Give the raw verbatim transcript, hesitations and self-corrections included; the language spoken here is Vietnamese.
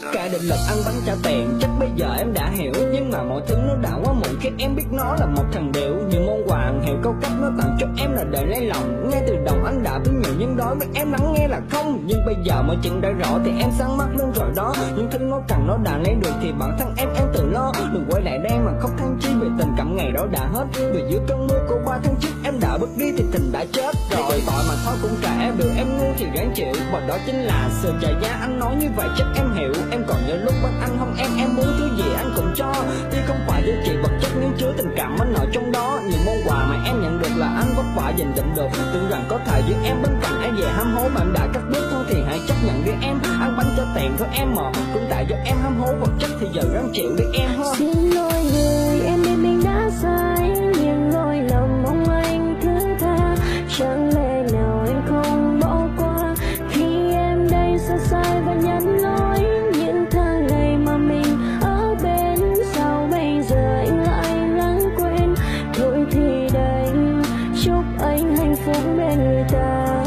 cả định lực ăn bánh trả tiền, chắc bây giờ em đã hiểu. Nhưng mà mọi thứ nó đã quá muộn khi em biết nó là một thằng điệu. Nhiều món quà hàng hiệu cao cấp nó tặng cho em là để lấy lòng. Ngay từ đầu anh đã biết nhiều nhưng đối với em lắng nghe là không. Nhưng bây giờ mọi chuyện đã rõ thì em sáng mắt lên rồi đó. Những thứ nó cần nó đã lấy được thì bản thân em em tự lo. Đừng quay lại đây mà khóc than chi vì tình cảm ngày đó đã hết. Vì giữa cơn mưa của ba tháng trước em đã bước đi thì tình đã chết rồi. Tội mà thôi cũng kệ, biểu em ngu thì ráng chịu. Và đó chính là sự trả giá, anh nói như vậy chắc em hiểu. Em còn nhớ lúc bên anh không em, em muốn thứ gì anh cũng cho. Tuy không phải giá trị vật chất nhưng chứa tình cảm anh ở trong đó. Những món quà mà em nhận được là anh vất vả dành dụm được. Tưởng rằng có thể giữ em bên cạnh ai về hăm hố mà em đã cắt đứt thôi thì hãy chấp nhận đi em. Ăn bánh cho tiền thôi em mà cũng tại do em hăm hố vật chất thì giờ ráng chịu đi em ha. Xin lỗi người em biết mình đã sai, nhưng lỗi lầm mong anh thứ tha. Chẳng lẽ nào em không bỏ qua khi em đây sơ sai và nhận lỗi. Những tháng ngày mà mình ở bên sao bây giờ anh lại lãng quên. Thôi thì đành chúc anh hạnh phúc bên người ta.